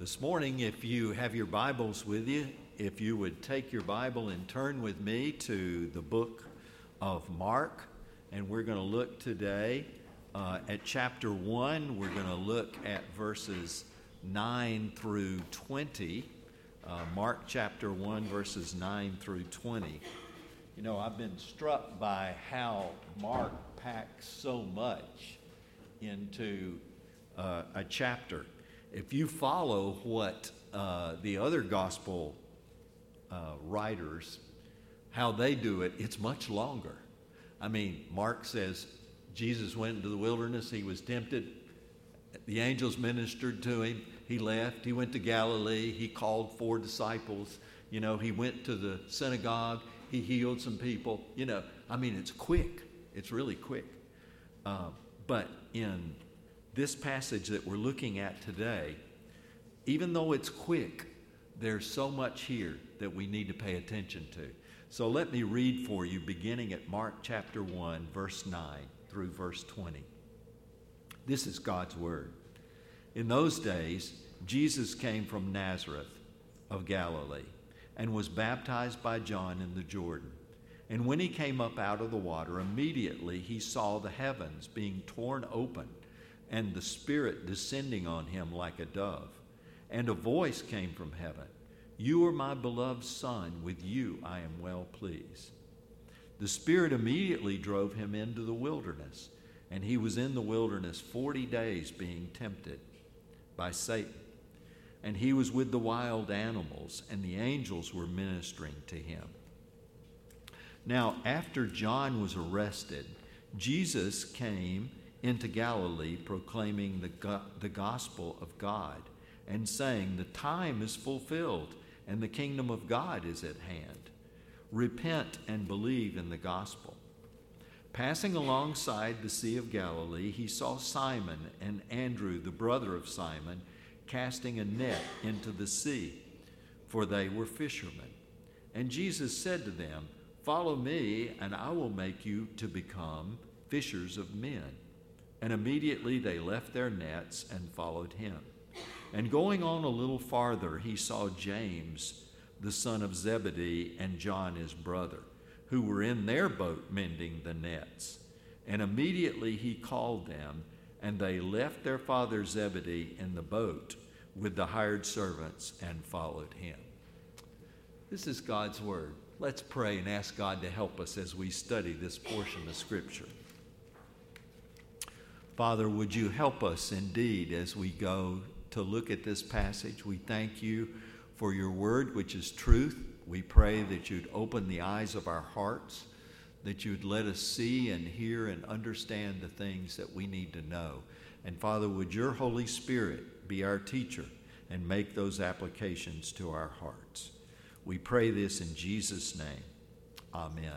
This morning, if you have your Bibles with you, if you would take your Bible and turn with me to the book of Mark, and we're going to look today at chapter 1. We're going to look at verses 9 through 20. Mark chapter 1, verses 9 through 20. You know, I've been struck by how Mark packs so much into a chapter. If you follow what the other gospel writers, how they do it, it's much longer. I mean, Mark says Jesus went into the wilderness, he was tempted, the angels ministered to him, he left, he went to Galilee, he called 4 disciples, you know, he went to the synagogue, he healed some people, you know. I mean, it's quick, it's really quick. But in this passage that we're looking at today, even though it's quick, there's so much here that we need to pay attention to. So let me read for you, beginning at Mark chapter 1, verse 9 through verse 20. This is God's word. In those days, Jesus came from Nazareth of Galilee and was baptized by John in the Jordan. And when he came up out of the water, immediately he saw the heavens being torn open and the Spirit descending on him like a dove. And a voice came from heaven, "You are my beloved Son, with you I am well pleased." The Spirit immediately drove him into the wilderness, and he was in the wilderness 40 days being tempted by Satan. And he was with the wild animals, and the angels were ministering to him. Now, after John was arrested, Jesus came into Galilee proclaiming the gospel of God and saying, "The time is fulfilled and the kingdom of God is at hand. Repent and believe in the gospel." Passing alongside the Sea of Galilee, he saw Simon and Andrew, the brother of Simon, casting a net into the sea, for they were fishermen. And Jesus said to them, "Follow me, and I will make you to become fishers of men." And immediately they left their nets and followed him. And going on a little farther, he saw James, the son of Zebedee, and John his brother, who were in their boat mending the nets. And immediately he called them, and they left their father Zebedee in the boat with the hired servants and followed him. This is God's word. Let's pray and ask God to help us as we study this portion of Scripture. Father, would you help us indeed as we go to look at this passage? We thank you for your word, which is truth. We pray that you'd open the eyes of our hearts, that you'd let us see and hear and understand the things that we need to know. And Father, would your Holy Spirit be our teacher and make those applications to our hearts? We pray this in Jesus' name. Amen.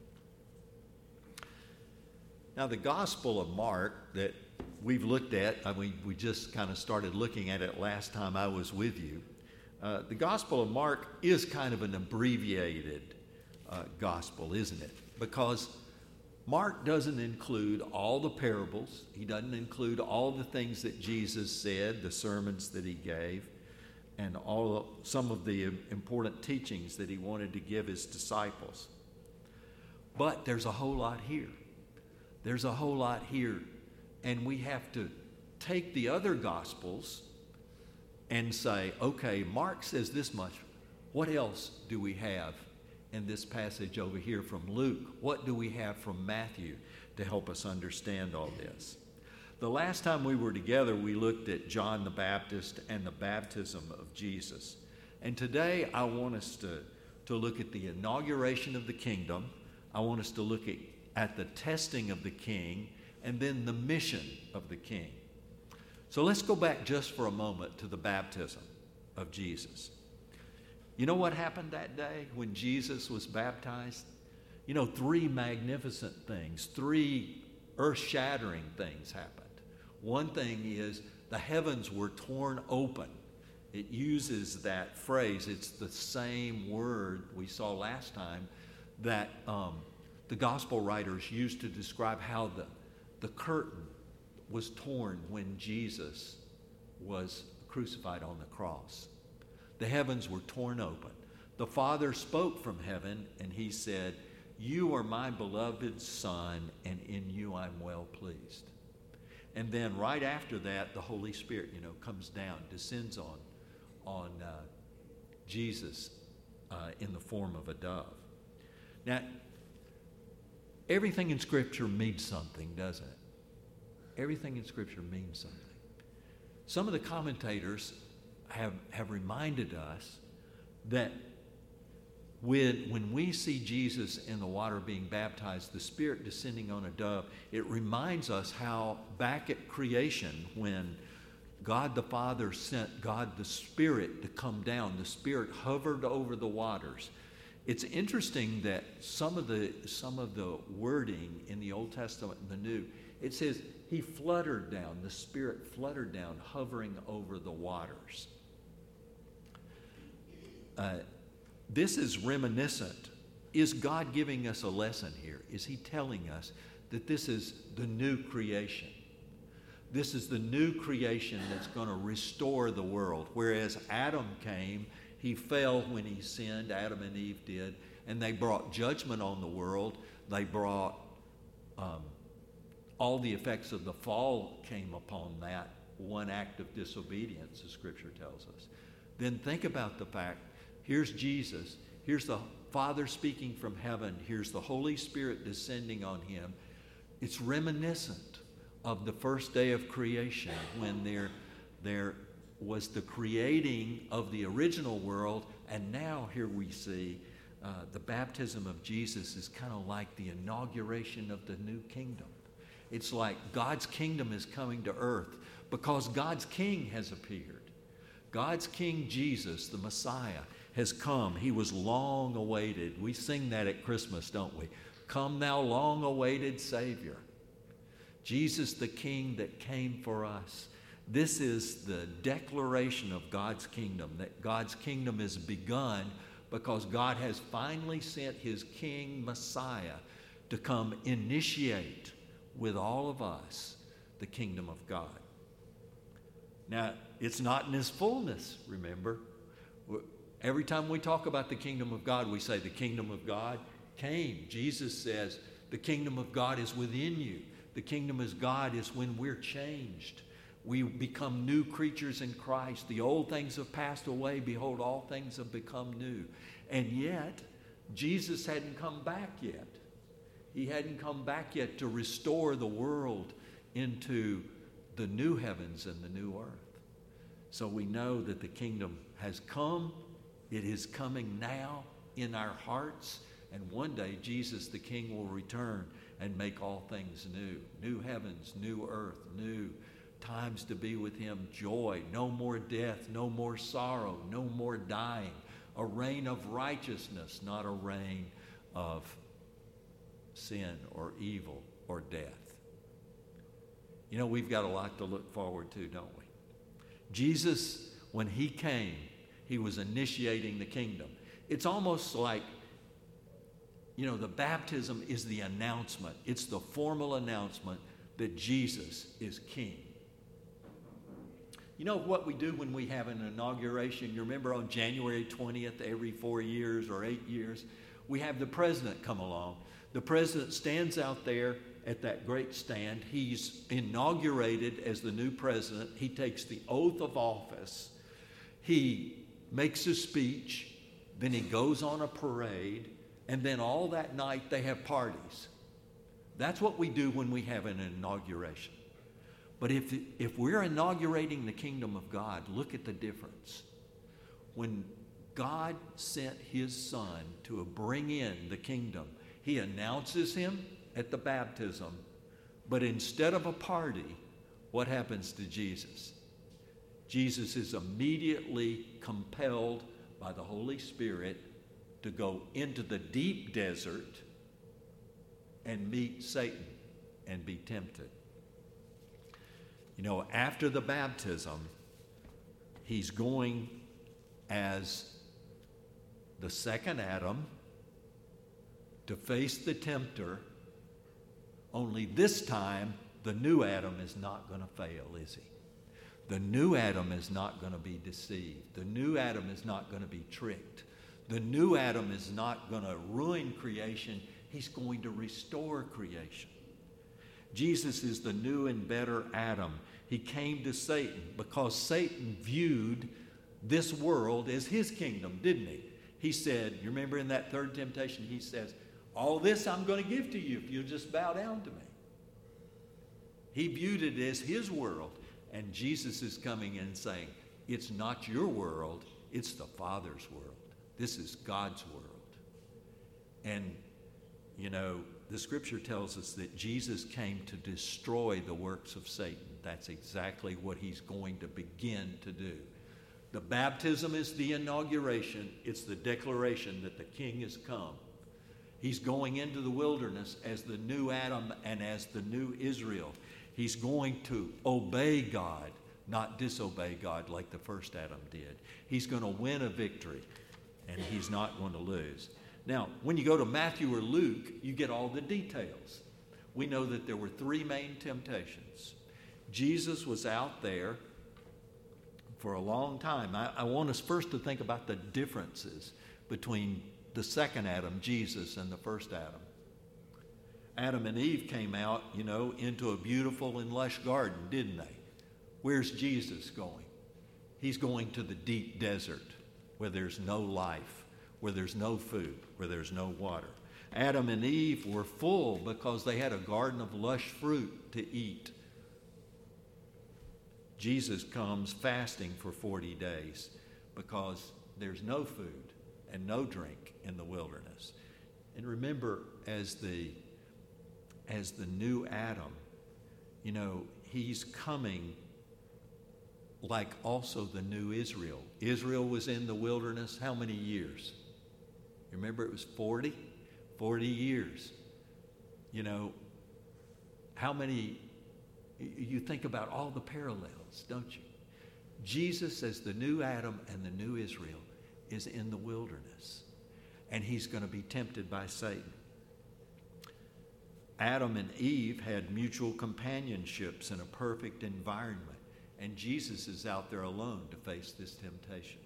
Now, the Gospel of Mark that we've looked at, we just kind of started looking at it last time I was with you. The Gospel of Mark is kind of an abbreviated gospel, isn't it? Because Mark doesn't include all the parables. He doesn't include all the things that Jesus said, the sermons that he gave, and some of the important teachings that he wanted to give his disciples. But there's a whole lot here. There's a whole lot here, and we have to take the other Gospels and say, okay, Mark says this much. What else do we have in this passage over here from Luke? What do we have from Matthew to help us understand all this? The last time we were together, we looked at John the Baptist and the baptism of Jesus. And today I want us to look at the inauguration of the kingdom. I want us to look at the testing of the king, and then the mission of the king. So let's go back just for a moment to the baptism of Jesus. You know what happened that day when Jesus was baptized? You know, 3 magnificent things, 3 earth-shattering things happened. One thing is the heavens were torn open. It uses that phrase. It's the same word we saw last time that the gospel writers used to describe how the curtain was torn when Jesus was crucified on the cross. The heavens were torn open. The Father spoke from heaven, and he said, "You are my beloved Son, and in you I'm well pleased." And then right after that, the Holy Spirit, comes down, descends on Jesus in the form of a dove. Now, everything in Scripture means something, doesn't it? Everything in Scripture means something. Some of the commentators have reminded us that when we see Jesus in the water being baptized, the Spirit descending on a dove, it reminds us how back at creation, when God the Father sent God the Spirit to come down, the Spirit hovered over the waters. It's interesting that some of the wording in the Old Testament and the New, it says he fluttered down, the Spirit fluttered down, hovering over the waters. This is reminiscent. Is God giving us a lesson here? Is he telling us that this is the new creation? This is the new creation that's going to restore the world. Whereas Adam came, he fell when he sinned, Adam and Eve did, and they brought judgment on the world. They brought all the effects of the fall came upon that one act of disobedience, as Scripture tells us. Then think about the fact, here's Jesus, here's the Father speaking from heaven, here's the Holy Spirit descending on him. It's reminiscent of the first day of creation, when there was the creating of the original world, and now here we see the baptism of Jesus is kind of like the inauguration of the new kingdom. It's like God's kingdom is coming to earth because God's King has appeared. God's King Jesus, the Messiah, has come. He was long awaited. We sing that at Christmas, don't we? Come thou long awaited Savior. Jesus the King that came for us. This is the declaration of God's kingdom, that God's kingdom is begun because God has finally sent his King Messiah to come initiate with all of us the kingdom of God. Now, it's not in his fullness, remember. Every time we talk about the kingdom of God, we say the kingdom of God came. Jesus says the kingdom of God is within you. The kingdom of God is when we're changed. We become new creatures in Christ. The old things have passed away. Behold, all things have become new. And yet, Jesus hadn't come back yet. He hadn't come back yet to restore the world into the new heavens and the new earth. So we know that the kingdom has come. It is coming now in our hearts. And one day, Jesus the King will return and make all things new. New heavens, new earth, new times to be with him, joy, no more death, no more sorrow, no more dying, a reign of righteousness, not a reign of sin or evil or death. We've got a lot to look forward to, don't we? Jesus, when he came, he was initiating the kingdom. It's almost like, the baptism is the announcement. It's the formal announcement that Jesus is King. You know what we do when we have an inauguration? You remember on January 20th, every 4 years or 8 years, we have the president come along. The president stands out there at that great stand. He's inaugurated as the new president. He takes the oath of office. He makes a speech. Then he goes on a parade. And then all that night they have parties. That's what we do when we have an inauguration. But if we're inaugurating the kingdom of God, look at the difference. When God sent his Son to bring in the kingdom, he announces him at the baptism, but instead of a party, what happens to Jesus? Jesus is immediately compelled by the Holy Spirit to go into the deep desert and meet Satan and be tempted. After the baptism, he's going as the second Adam to face the tempter, only this time the new Adam is not going to fail, is he? The new Adam is not going to be deceived. The new Adam is not going to be tricked. The new Adam is not going to ruin creation. He's going to restore creation. Jesus is the new and better Adam. He came to Satan because Satan viewed this world as his kingdom, didn't he? He said, you remember in that third temptation, he says, all this I'm going to give to you if you'll just bow down to me. He viewed it as his world. And Jesus is coming in and saying, it's not your world, it's the Father's world. This is God's world. And, you know, the scripture tells us that Jesus came to destroy the works of Satan. That's exactly what he's going to begin to do. The baptism is the inauguration. It's the declaration that the King has come. He's going into the wilderness as the new Adam and as the new Israel. He's going to obey God, not disobey God like the first Adam did. He's going to win a victory, and he's not going to lose. Now, when you go to Matthew or Luke, you get all the details. We know that there were three main temptations. Jesus was out there for a long time. I want us first to think about the differences between the second Adam, Jesus, and the first Adam. Adam and Eve came out, into a beautiful and lush garden, didn't they? Where's Jesus going? He's going to the deep desert where there's no life, where there's no food, where there's no water. Adam and Eve were full because they had a garden of lush fruit to eat. Jesus comes fasting for 40 days because there's no food and no drink in the wilderness. And remember, as the new Adam, he's coming like also the new Israel. Israel was in the wilderness how many years? Remember, it was 40 years. How many, you think about all the parallels, don't you? Jesus as the new Adam and the new Israel is in the wilderness, and he's going to be tempted by Satan. Adam and Eve had mutual companionships in a perfect environment, and Jesus is out there alone to face this temptation.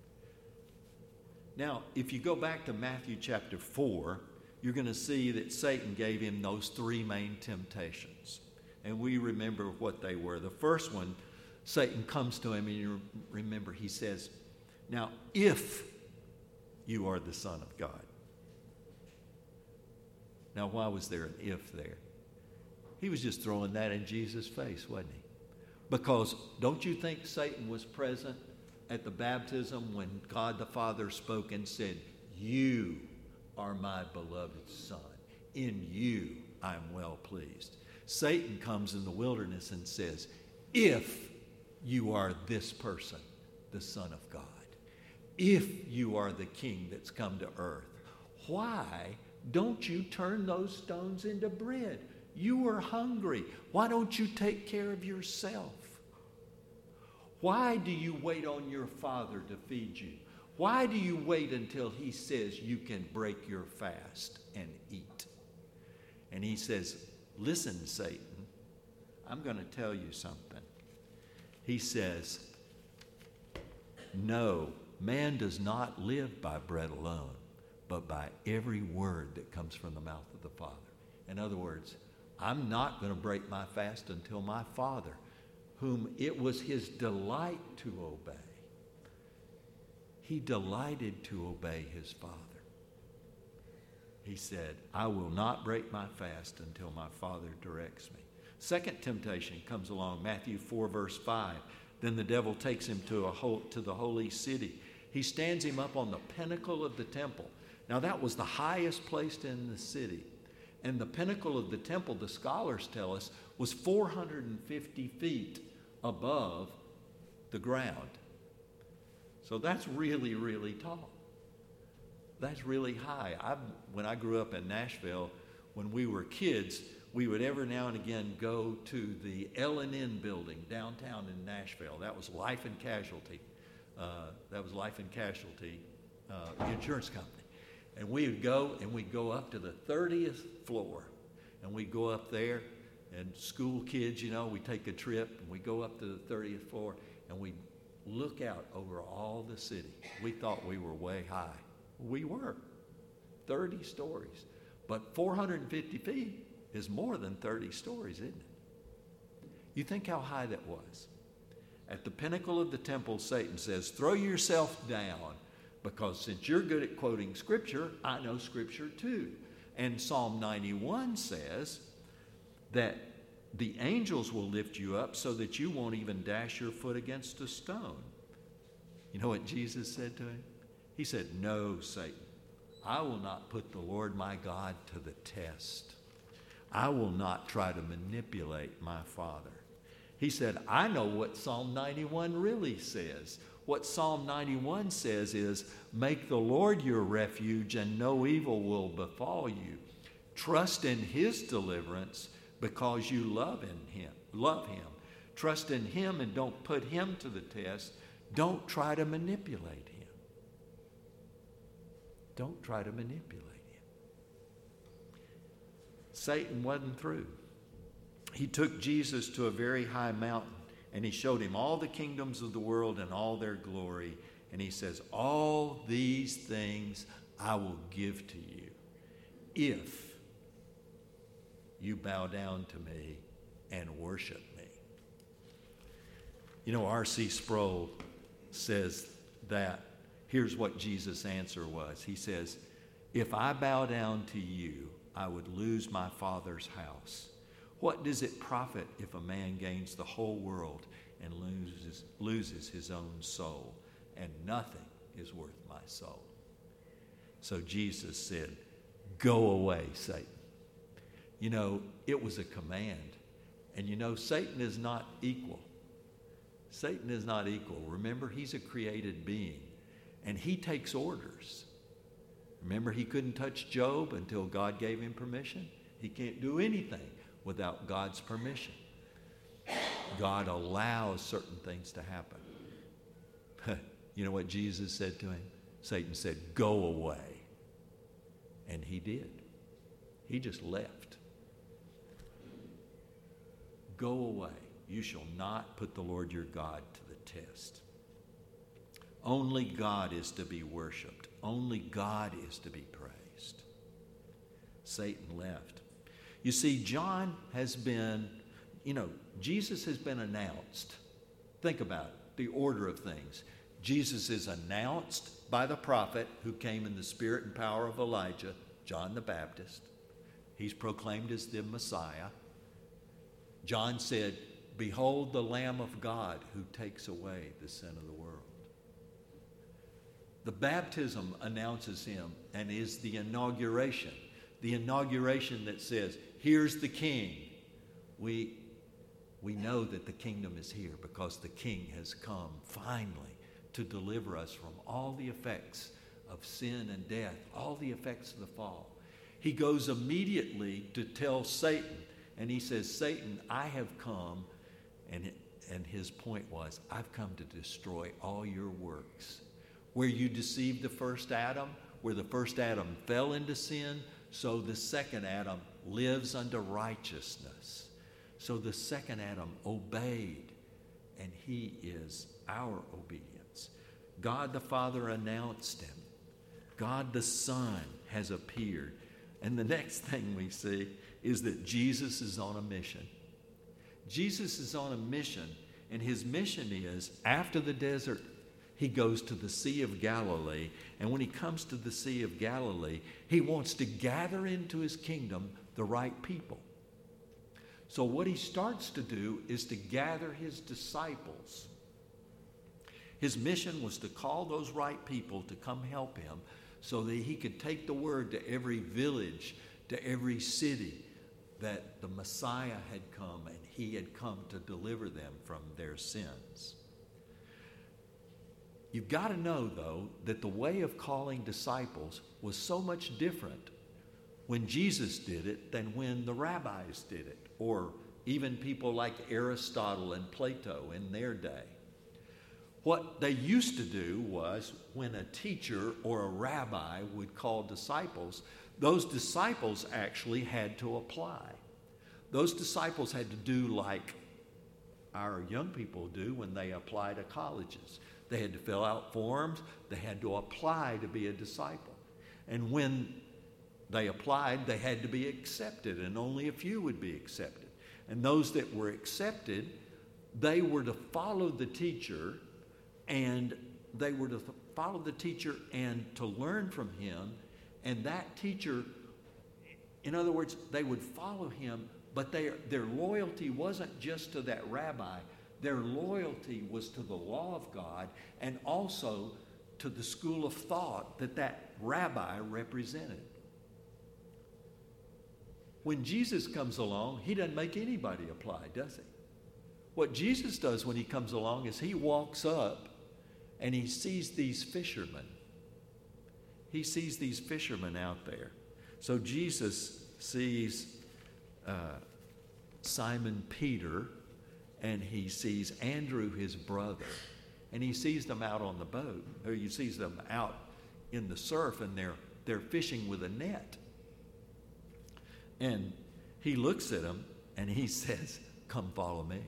Now, if you go back to Matthew chapter 4, you're going to see that Satan gave him those three main temptations. And we remember what they were. The first one, Satan comes to him, and you remember he says, now, if you are the Son of God. Now, why was there an if there? He was just throwing that in Jesus' face, wasn't he? Because don't you think Satan was present at the baptism when God the Father spoke and said, you are my beloved Son. In you I am well pleased. Satan comes in the wilderness and says, if you are this person, the Son of God, if you are the King that's come to earth, why don't you turn those stones into bread? You are hungry. Why don't you take care of yourself? Why do you wait on your Father to feed you? Why do you wait until he says you can break your fast and eat? And he says, listen, Satan, I'm going to tell you something. He says, no, man does not live by bread alone, but by every word that comes from the mouth of the Father. In other words, I'm not going to break my fast until my Father, whom it was his delight to obey. He delighted to obey his Father. He said, I will not break my fast until my Father directs me. Second temptation comes along, Matthew 4, verse 5. Then the devil takes him to the holy city. He stands him up on the pinnacle of the temple. Now, that was the highest place in the city. And the pinnacle of the temple, the scholars tell us, was 450 feet above the ground. So that's really, really tall. That's really high. When I grew up in Nashville, when we were kids, we would every now and again go to the L&N building downtown in Nashville. That was Life and Casualty. Insurance company. And we would go, and we'd go up to the 30th floor. And we'd go up there, And school kids, we take a trip and we go up to the 30th floor and we look out over all the city. We thought we were way high. We were. 30 stories. But 450 feet is more than 30 stories, isn't it? You think how high that was. At the pinnacle of the temple, Satan says, throw yourself down, because since you're good at quoting Scripture, I know Scripture too. And Psalm 91 says that the angels will lift you up so that you won't even dash your foot against a stone. You know what Jesus said to him? He said, no, Satan, I will not put the Lord my God to the test. I will not try to manipulate my Father. He said, I know what Psalm 91 really says. What Psalm 91 says is, make the Lord your refuge and no evil will befall you. Trust in his deliverance because you love him. Trust in him and don't put him to the test. Don't try to manipulate him. Don't try to manipulate him. Satan wasn't through. He took Jesus to a very high mountain and he showed him all the kingdoms of the world and all their glory. And he says, all these things I will give to you if you bow down to me and worship me. R.C. Sproul says that here's what Jesus' answer was. He says, if I bow down to you, I would lose my Father's house. What does it profit if a man gains the whole world and loses his own soul? And nothing is worth my soul. So Jesus said, go away, Satan. It was a command. And Satan is not equal. Satan is not equal. Remember, he's a created being. And he takes orders. Remember, he couldn't touch Job until God gave him permission. He can't do anything without God's permission. God allows certain things to happen. You know what Jesus said to him? Satan said, go away. And he did. He just left. Go away. You shall not put the Lord your God to the test. Only God is to be worshiped. Only God is to be praised. Satan left. You see, John has been, Jesus has been announced. Think about it, the order of things. Jesus is announced by the prophet who came in the spirit and power of Elijah, John the Baptist. He's proclaimed as the Messiah. John said, behold the Lamb of God who takes away the sin of the world. The baptism announces him and is the inauguration that says, here's the King. We know that the kingdom is here because the King has come finally to deliver us from all the effects of sin and death, all the effects of the fall. He goes immediately to tell Satan, and he says, Satan, I have come, and his point was, I've come to destroy all your works. Where you deceived the first Adam, where the first Adam fell into sin, so the second Adam lives unto righteousness. So the second Adam obeyed, and he is our obedience. God the Father announced him. God the Son has appeared. And the next thing we see is that Jesus is on a mission. Jesus is on a mission, and his mission is, after the desert, he goes to the Sea of Galilee, and when he comes to the Sea of Galilee, he wants to gather into his kingdom the right people. So what he starts to do is to gather his disciples. His mission was to call those right people to come help him so that he could take the word to every village, to every city, that the Messiah had come and he had come to deliver them from their sins. You've got to know, though, that the way of calling disciples was so much different when Jesus did it than when the rabbis did it, or even people like Aristotle and Plato in their day. What they used to do was, when a teacher or a rabbi would call disciples, those disciples actually had to apply. Those disciples had to do like our young people do when they apply to colleges. They had to fill out forms. They had to apply to be a disciple. And when they applied, they had to be accepted, and only a few would be accepted. And those that were accepted, they were to follow the teacher, and to learn from him. And that teacher, in other words, they would follow him, but their loyalty wasn't just to that rabbi. Their loyalty was to the law of God and also to the school of thought that rabbi represented. When Jesus comes along, he doesn't make anybody apply, does he? What Jesus does when he comes along is he walks up and he sees these fishermen. He sees these fishermen out there. So Jesus sees Simon Peter, and he sees Andrew, his brother, and he sees them out on the boat, or he sees them out in the surf, and they're fishing with a net. And he looks at them and he says, "Come follow me."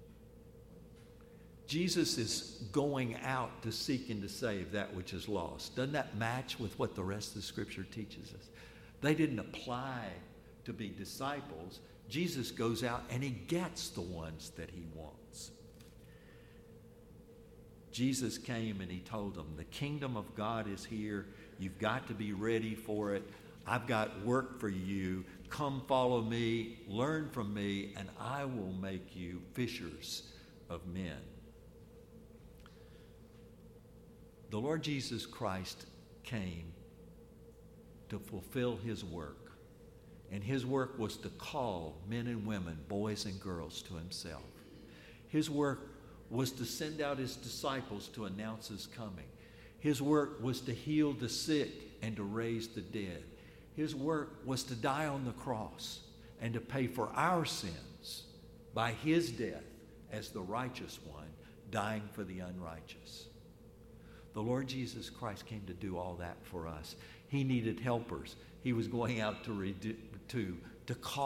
Jesus is going out to seek and to save that which is lost. Doesn't that match with what the rest of the Scripture teaches us? They didn't apply to be disciples. Jesus goes out and he gets the ones that he wants. Jesus came and he told them, the kingdom of God is here. You've got to be ready for it. I've got work for you. Come follow me, learn from me, and I will make you fishers of men. The Lord Jesus Christ came to fulfill his work. And his work was to call men and women, boys and girls, to himself. His work was to send out his disciples to announce his coming. His work was to heal the sick and to raise the dead. His work was to die on the cross and to pay for our sins by his death as the righteous one, dying for the unrighteous. The Lord Jesus Christ came to do all that for us. He needed helpers. He was going out to call